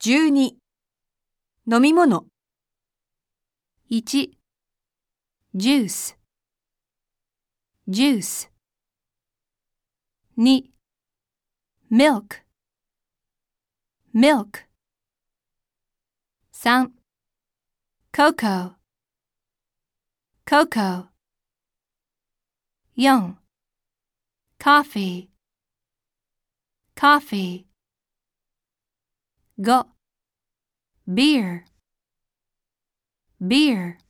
12飲み物 1ジュースジュース2ミルクミルク3ココーココー4コーヒーコーヒー5ビールビール